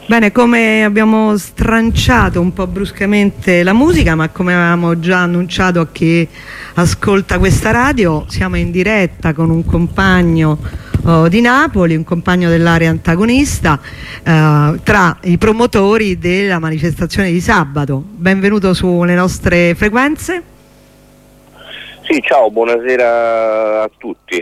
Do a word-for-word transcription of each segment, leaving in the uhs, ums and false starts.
Bene, come abbiamo stranciato un po' bruscamente la musica, ma come avevamo già annunciato a chi ascolta questa radio, siamo in diretta con un compagno oh, di Napoli, un compagno dell'area antagonista, eh, tra i promotori della manifestazione di sabato. Benvenuto sulle nostre frequenze. Sì, ciao, buonasera a tutti.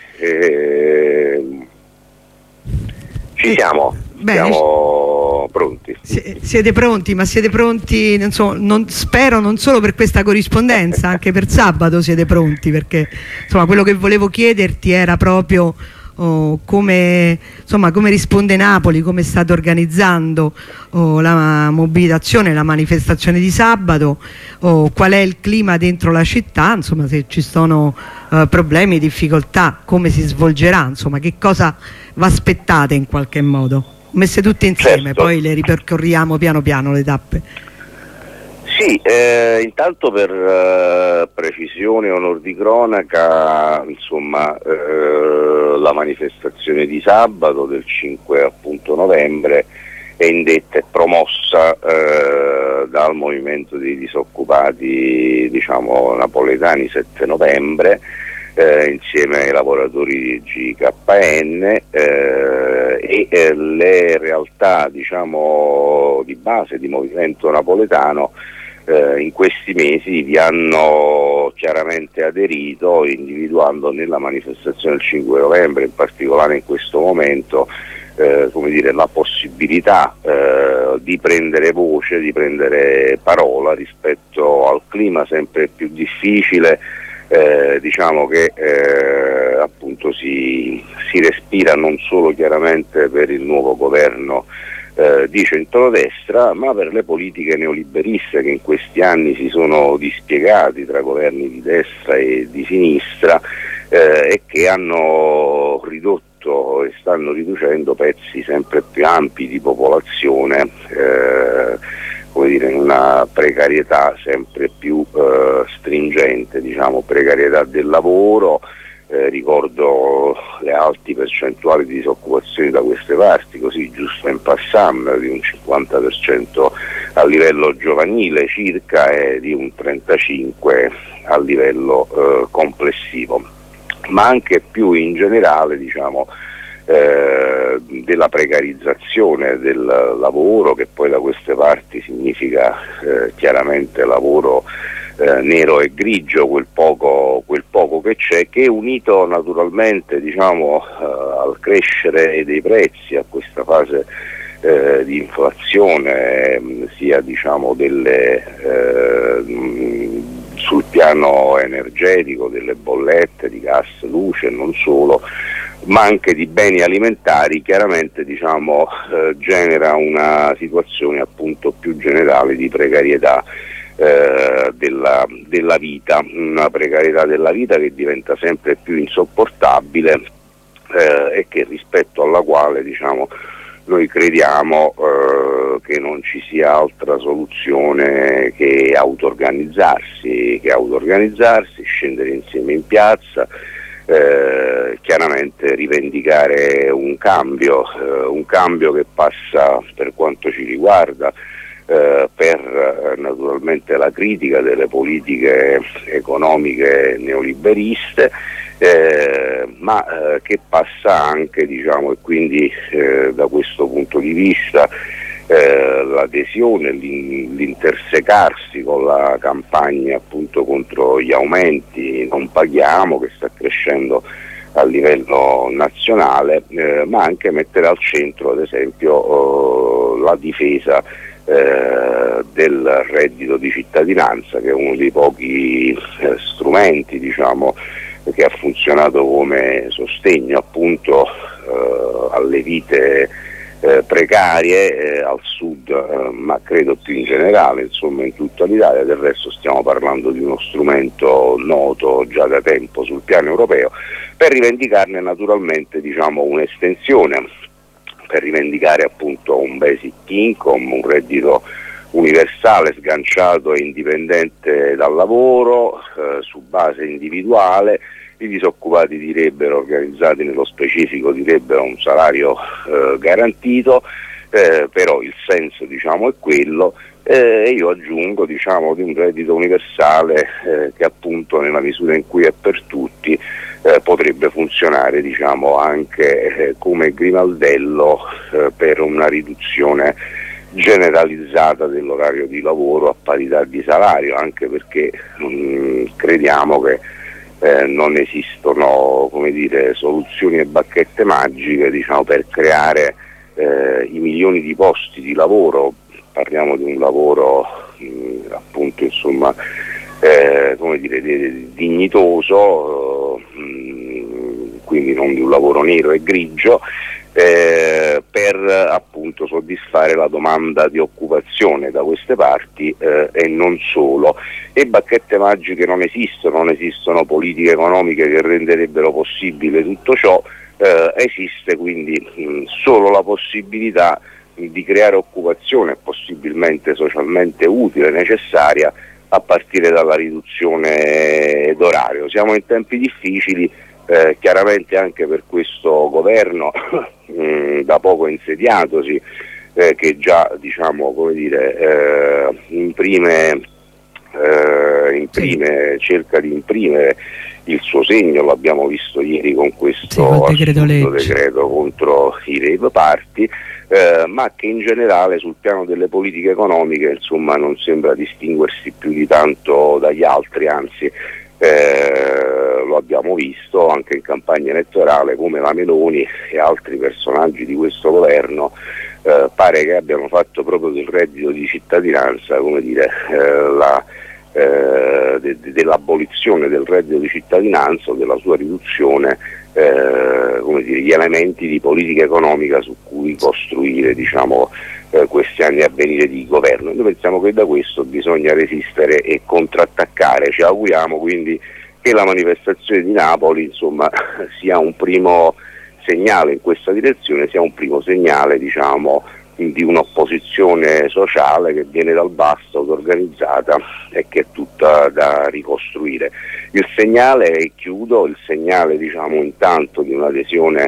Eh, ci siamo. Bene. Siamo pronti. Siete pronti, ma siete pronti, non so, non, spero non solo per questa corrispondenza, anche per sabato siete pronti, perché insomma quello che volevo chiederti era proprio oh, come, insomma, come risponde Napoli, come state organizzando oh, la mobilitazione, la manifestazione di sabato, oh, qual è il clima dentro la città, insomma se ci sono uh, problemi, difficoltà, come si svolgerà, insomma che cosa vi aspettate in qualche modo? Messe tutte insieme, certo. Poi le ripercorriamo piano piano le tappe. Sì, eh, intanto per eh, precisione e onor di cronaca, insomma, eh, la manifestazione di sabato del cinque appunto novembre è indetta e promossa eh, dal movimento dei disoccupati, diciamo, napoletani sette novembre, Eh, insieme ai lavoratori di G K N eh, e eh, le realtà, diciamo, di base di movimento napoletano eh, in questi mesi vi hanno chiaramente aderito, individuando nella manifestazione del cinque novembre, in particolare in questo momento, eh, come dire, la possibilità eh, di prendere voce, di prendere parola rispetto al clima sempre più difficile. Eh, diciamo che eh, appunto si, si respira non solo chiaramente per il nuovo governo eh, di centrodestra, ma per le politiche neoliberiste che in questi anni si sono dispiegati tra governi di destra e di sinistra eh, e che hanno ridotto e stanno riducendo pezzi sempre più ampi di popolazione, eh, come dire, in una precarietà sempre più eh, stringente, diciamo, precarietà del lavoro. Eh, ricordo le alti percentuali di disoccupazione da queste parti, così giusto in passant, di un cinquanta per cento a livello giovanile circa e di un trentacinque per cento a livello eh, complessivo, ma anche più in generale, diciamo, Eh, della precarizzazione del lavoro, che poi da queste parti significa eh, chiaramente lavoro eh, nero e grigio, quel poco, quel poco che c'è, che unito naturalmente, diciamo, eh, al crescere dei prezzi, a questa fase eh, di inflazione, eh, sia diciamo delle eh, sul piano energetico, delle bollette di gas, luce e non solo, ma anche di beni alimentari, chiaramente, diciamo, eh, genera una situazione appunto più generale di precarietà eh, della, della vita, una precarietà della vita che diventa sempre più insopportabile eh, e che rispetto alla quale, diciamo, noi crediamo eh, che non ci sia altra soluzione che auto-organizzarsi, che auto-organizzarsi, scendere insieme in piazza, Eh, chiaramente rivendicare un cambio, eh, un cambio che passa, per quanto ci riguarda, eh, per eh, naturalmente la critica delle politiche economiche neoliberiste, eh, ma eh, che passa anche, diciamo, e quindi eh, da questo punto di vista Eh, l'adesione, l'intersecarsi con la campagna appunto contro gli aumenti non paghiamo, che sta crescendo a livello nazionale, eh, ma anche mettere al centro ad esempio eh, la difesa eh, del reddito di cittadinanza, che è uno dei pochi eh, strumenti, diciamo, che ha funzionato come sostegno appunto eh, alle vite Eh, precarie eh, al sud, eh, ma credo più in generale, insomma, in tutta l'Italia. Del resto stiamo parlando di uno strumento noto già da tempo sul piano europeo, per rivendicarne naturalmente, diciamo, un'estensione, per rivendicare appunto un basic income, un reddito universale, sganciato e indipendente dal lavoro, eh, su base individuale. I disoccupati direbbero, organizzati nello specifico, direbbero un salario eh, garantito, eh, però il senso, diciamo, è quello. E eh, io aggiungo, diciamo, di un reddito universale eh, che appunto, nella misura in cui è per tutti, eh, potrebbe funzionare, diciamo, anche eh, come grimaldello eh, per una riduzione generalizzata dell'orario di lavoro a parità di salario, anche perché mh, crediamo che eh, non esistono, come dire, soluzioni e bacchette magiche, diciamo, per creare eh, i milioni di posti di lavoro. Parliamo di un lavoro mh, appunto, insomma, eh, come dire, dignitoso, mh, quindi non di un lavoro nero e grigio, eh, per appunto soddisfare la domanda di occupazione da queste parti, eh, e non solo. E bacchette magiche non esistono, non esistono politiche economiche che renderebbero possibile tutto ciò, eh, esiste quindi mh, solo la possibilità di creare occupazione possibilmente socialmente utile, necessaria, a partire dalla riduzione d'orario. Siamo in tempi difficili, eh, chiaramente anche per questo governo mh, da poco insediatosi, eh, che già, diciamo, come dire, eh, imprime, eh, imprime sì. cerca di imprimere il suo segno, l'abbiamo visto ieri con questo sì, decreto, decreto contro i rave party, eh, ma che in generale sul piano delle politiche economiche, insomma, non sembra distinguersi più di tanto dagli altri, anzi eh, lo abbiamo visto anche in campagna elettorale come la Meloni e altri personaggi di questo governo eh, pare che abbiano fatto proprio del reddito di cittadinanza, come dire, eh, la Eh, de, de, dell'abolizione del reddito di cittadinanza o della sua riduzione, eh, come dire, gli elementi di politica economica su cui costruire, diciamo, eh, questi anni a venire di governo. Noi pensiamo che da questo bisogna resistere e contrattaccare. Ci auguriamo quindi che la manifestazione di Napoli, insomma, sia un primo segnale in questa direzione, sia un primo segnale, diciamo, di un'opposizione sociale che viene dal basso, auto-organizzata e che è tutta da ricostruire. Il segnale, e chiudo, il segnale, diciamo, intanto di un'adesione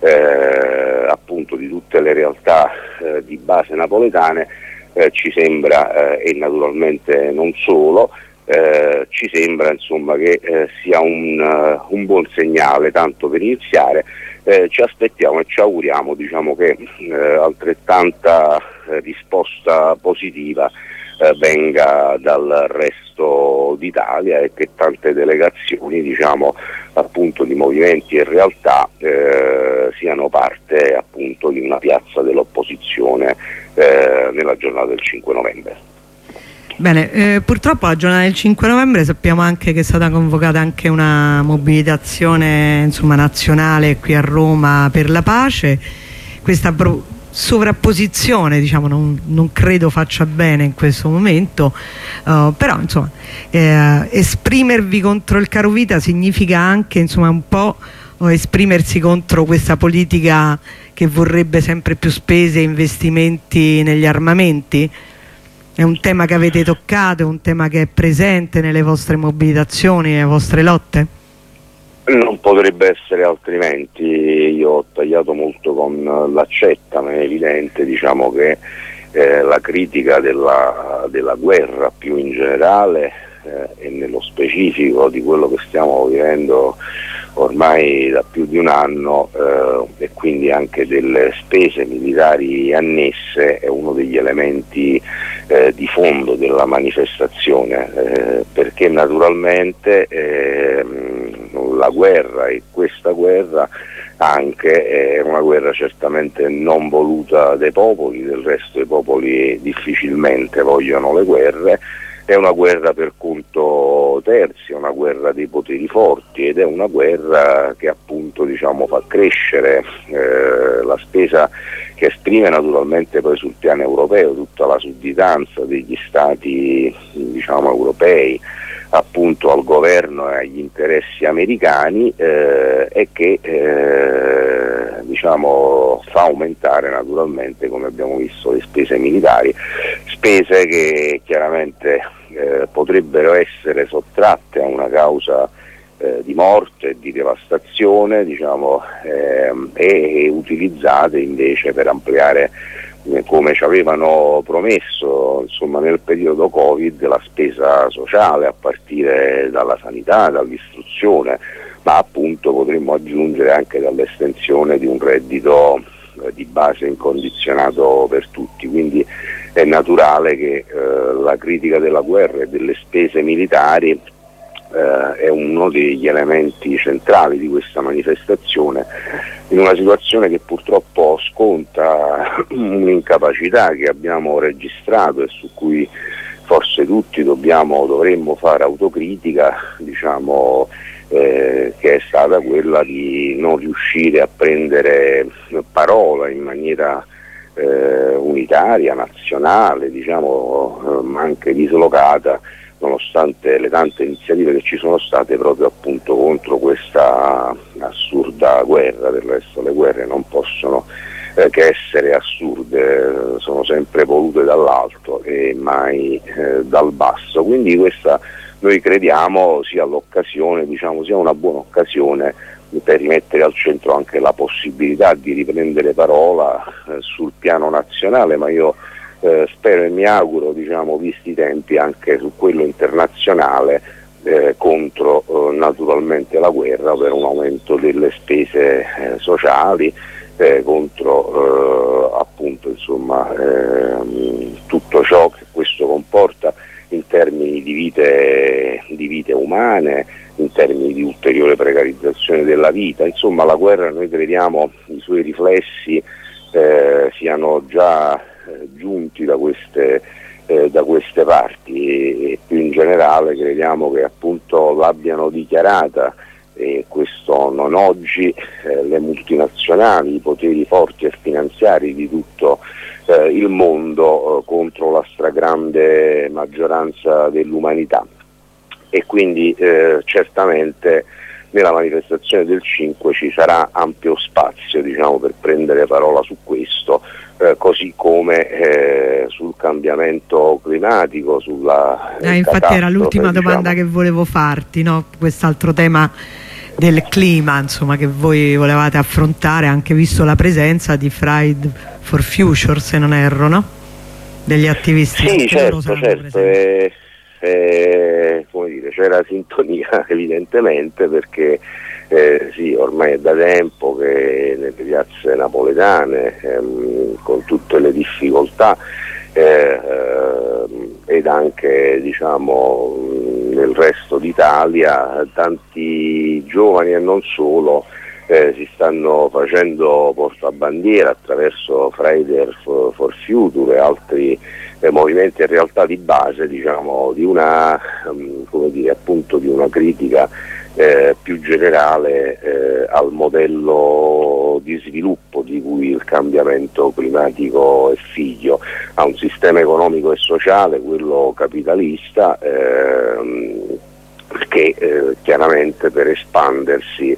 eh, appunto di tutte le realtà eh, di base napoletane eh, ci sembra, eh, e naturalmente non solo, eh, ci sembra, insomma, che eh, sia un, uh, un buon segnale, tanto per iniziare. Eh, ci aspettiamo e ci auguriamo, diciamo, che eh, altrettanta eh, risposta positiva eh, venga dal resto d'Italia e che tante delegazioni, diciamo, appunto, di movimenti e realtà eh, siano parte, appunto, di una piazza dell'opposizione eh, nella giornata del cinque novembre. Bene, eh, purtroppo la giornata del cinque novembre sappiamo anche che è stata convocata anche una mobilitazione, insomma, nazionale qui a Roma per la pace. Questa sovrapposizione, diciamo, non, non credo faccia bene in questo momento, uh, però, insomma, eh, esprimervi contro il carovita significa anche, insomma, un po' esprimersi contro questa politica che vorrebbe sempre più spese e investimenti negli armamenti. È un tema che avete toccato, è un tema che è presente nelle vostre mobilitazioni, nelle vostre lotte? Non potrebbe essere altrimenti. Io ho tagliato molto con l'accetta, ma è evidente, diciamo, che eh, la critica della, della guerra più in generale eh, e nello specifico di quello che stiamo vivendo ormai da più di un anno eh, e quindi anche delle spese militari annesse è uno degli elementi eh, di fondo della manifestazione, eh, perché naturalmente eh, la guerra e questa guerra anche è una guerra certamente non voluta dai popoli, del resto i popoli difficilmente vogliono le guerre. È una guerra per conto terzi, è una guerra dei poteri forti ed è una guerra che appunto, diciamo, fa crescere eh, la spesa, che esprime naturalmente poi sul piano europeo tutta la sudditanza degli stati, diciamo, europei appunto al governo e agli interessi americani eh, e che eh, diciamo fa aumentare naturalmente, come abbiamo visto, le spese militari, spese che chiaramente eh, potrebbero essere sottratte a una causa eh, di morte, di devastazione, diciamo, eh, e utilizzate invece per ampliare come ci avevano promesso, insomma, nel periodo Covid, la spesa sociale a partire dalla sanità, dall'istruzione, ma appunto potremmo aggiungere anche dall'estensione di un reddito eh, di base incondizionato per tutti. Quindi è naturale che eh, la critica della guerra e delle spese militari eh, è uno degli elementi centrali di questa manifestazione, in una situazione che purtroppo sconta un'incapacità che abbiamo registrato e su cui forse tutti dobbiamo, dovremmo fare autocritica, diciamo, eh, che è stata quella di non riuscire a prendere parola in maniera eh, unitaria, nazionale, diciamo, eh, ma anche dislocata, nonostante le tante iniziative che ci sono state proprio appunto contro questa assurda guerra. Del resto le guerre non possono eh, che essere assurde, sono sempre volute dall'alto e mai eh, dal basso, quindi questa noi crediamo sia l'occasione, diciamo, sia una buona occasione per rimettere al centro anche la possibilità di riprendere parola eh, sul piano nazionale, ma io Eh, spero e mi auguro, diciamo, visti i tempi, anche su quello internazionale eh, contro eh, naturalmente la guerra, per un aumento delle spese eh, sociali, eh, contro eh, appunto insomma eh, tutto ciò che questo comporta in termini di vite, di vite umane, in termini di ulteriore precarizzazione della vita. Insomma, la guerra, noi crediamo, i suoi riflessi eh, siano già giunti da queste, eh, da queste parti e, e più in generale crediamo che appunto l'abbiano dichiarata, e questo non oggi, eh, le multinazionali, i poteri forti e finanziari di tutto eh, il mondo eh, contro la stragrande maggioranza dell'umanità. E quindi eh, certamente nella manifestazione del cinque ci sarà ampio spazio, diciamo, per prendere parola su questo, eh, così come eh, sul cambiamento climatico, sulla eh, infatti era l'ultima diciamo. domanda che volevo farti, no? Quest'altro tema del clima, insomma, che voi volevate affrontare, anche visto la presenza di Friday for Future, se non erro, no? Degli attivisti. Sì, certo, certo. Eh, eh, come dire, c'era sintonia evidentemente, perché eh, sì, ormai è da tempo che nelle piazze napoletane, ehm, con tutte le difficoltà eh, eh, ed anche, diciamo, nel resto d'Italia, tanti giovani e non solo eh, si stanno facendo portabandiera attraverso Friday for Future e altri eh, movimenti in realtà di base, diciamo, di una, um, come dire, appunto di una critica eh, più generale eh, al modello di sviluppo di cui il cambiamento climatico è figlio, a un sistema economico e sociale, quello capitalista, ehm, che eh, chiaramente per espandersi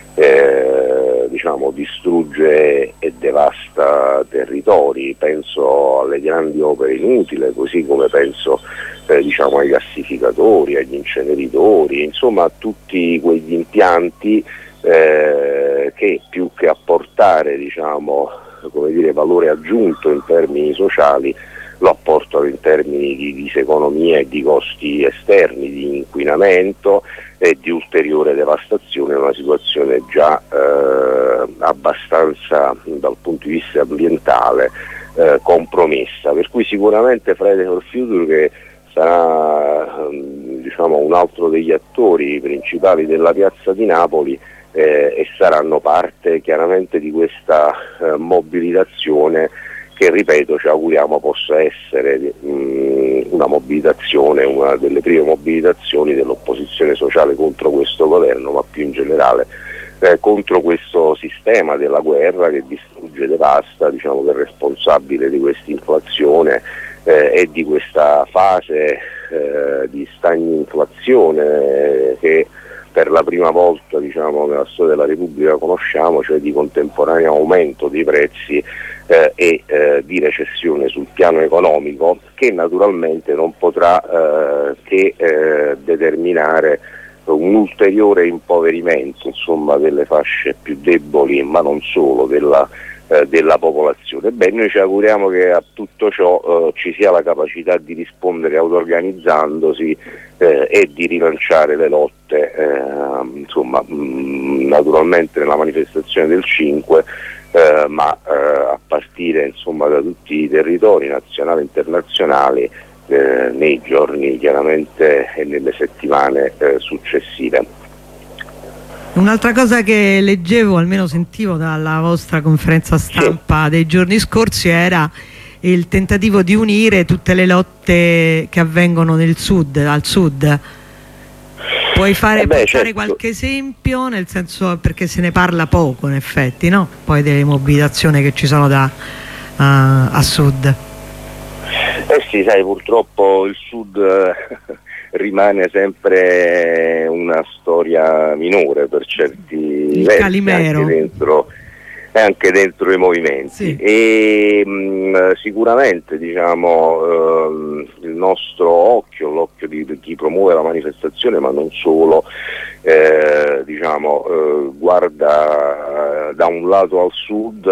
eh, diciamo, distrugge e devasta territori. Penso alle grandi opere inutili, così come penso eh, diciamo, ai gassificatori, agli inceneritori, insomma a tutti quegli impianti eh, che più che apportare, diciamo, come dire, valore aggiunto in termini sociali, lo apportano in termini di diseconomia e di costi esterni, di inquinamento e di ulteriore devastazione, in una situazione già eh, abbastanza dal punto di vista ambientale eh, compromessa. Per cui sicuramente Friday for Future, che sarà diciamo, un altro degli attori principali della piazza di Napoli, eh, e saranno parte chiaramente di questa eh, mobilitazione che, ripeto, ci auguriamo possa essere mh, una mobilitazione, una delle prime mobilitazioni dell'opposizione sociale contro questo governo, ma più in generale eh, contro questo sistema della guerra che distrugge e devasta, diciamo, che è responsabile di questa inflazione eh, e di questa fase eh, di stagninflazione eh, che per la prima volta, diciamo, nella storia della Repubblica conosciamo, cioè di contemporaneo aumento dei prezzi eh, e eh, di recessione sul piano economico, che naturalmente non potrà eh, che eh, determinare un ulteriore impoverimento, insomma, delle fasce più deboli, ma non solo, della eh, della popolazione. Beh, noi ci auguriamo che a tutto ciò eh, ci sia la capacità di rispondere auto-organizzandosi eh, e di rilanciare le lotte, eh, insomma, mh, naturalmente nella manifestazione del cinque, eh, ma eh, a partire insomma da tutti i territori nazionali e internazionali eh, nei giorni chiaramente e nelle settimane eh, successive. Un'altra cosa che leggevo, almeno sentivo dalla vostra conferenza stampa sì. dei giorni scorsi, era il tentativo di unire tutte le lotte che avvengono nel sud, al sud. Puoi fare, eh beh, puoi fare certo. qualche esempio, nel senso, perché se ne parla poco in effetti, no? Poi delle mobilitazioni che ci sono da, uh, a sud. Eh sì, sai, purtroppo il sud rimane sempre una storia minore per certi il versi, Calimero. Anche dentro, anche dentro i movimenti. Sì. E mh, sicuramente diciamo ehm, il nostro occhio, l'occhio di, di chi promuove la manifestazione, ma non solo, eh, diciamo eh, guarda eh, da un lato al sud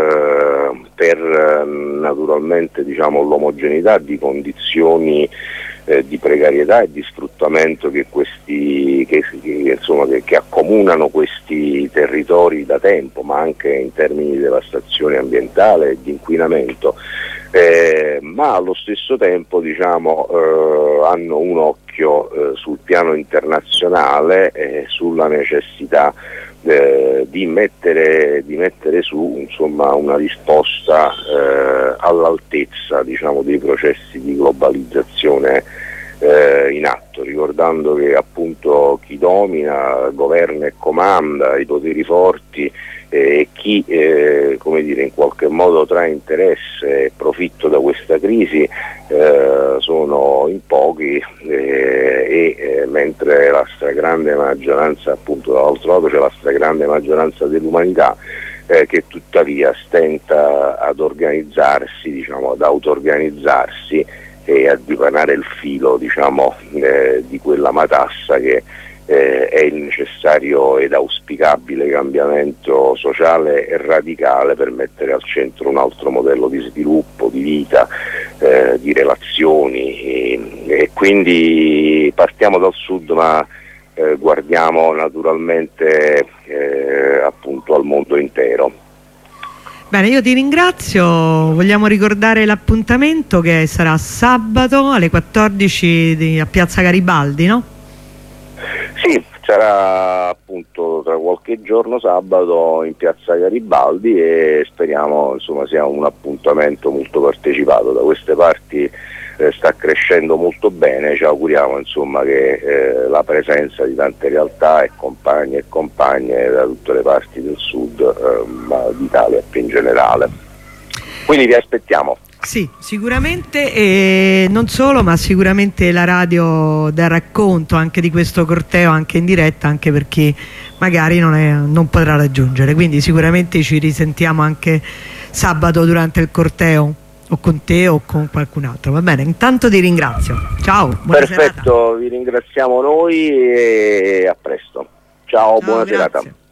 eh, per eh, naturalmente diciamo l'omogeneità di condizioni Eh, di precarietà e di sfruttamento che, questi, che, che, insomma, che, che accomunano questi territori da tempo, ma anche in termini di devastazione ambientale e di inquinamento, eh, ma allo stesso tempo diciamo, eh, hanno un occhio eh, sul piano internazionale e sulla necessità eh, di, mettere, di mettere su insomma, una risposta eh, all'altezza diciamo, dei processi di globalizzazione eh, in atto, ricordando che appunto chi domina, governa e comanda, i poteri forti eh, e chi eh, come dire, in qualche modo trae interesse e profitto da questa crisi eh, sono in pochi eh, e eh, mentre la stragrande maggioranza, appunto dall'altro lato c'è la stragrande maggioranza dell'umanità eh, che tuttavia stenta ad organizzarsi, diciamo, ad auto-organizzarsi e a dipanare il filo diciamo, eh, di quella matassa che eh, è il necessario ed auspicabile cambiamento sociale e radicale per mettere al centro un altro modello di sviluppo, di vita, eh, di relazioni e, e quindi partiamo dal sud ma eh, guardiamo naturalmente eh, appunto al mondo intero. Bene, io ti ringrazio, vogliamo ricordare l'appuntamento che sarà sabato alle quattordici di, a Piazza Garibaldi, no? Sì, sarà appunto tra qualche giorno sabato in Piazza Garibaldi e speriamo insomma sia un appuntamento molto partecipato. Da queste parti eh, sta crescendo molto bene, ci auguriamo insomma che eh, la presenza di tante realtà e compagni e compagne da tutte le parti del sud, eh, ma d'Italia più in generale. Quindi vi aspettiamo. Sì, sicuramente, e non solo, ma sicuramente la radio dà racconto anche di questo corteo, anche in diretta, anche per chi magari non, è, non potrà raggiungere, quindi sicuramente ci risentiamo anche sabato durante il corteo, o con te o con qualcun altro. Va bene, intanto ti ringrazio, ciao, buona Perfetto, serata. Vi ringraziamo noi e a presto, ciao, ciao buona grazie. serata.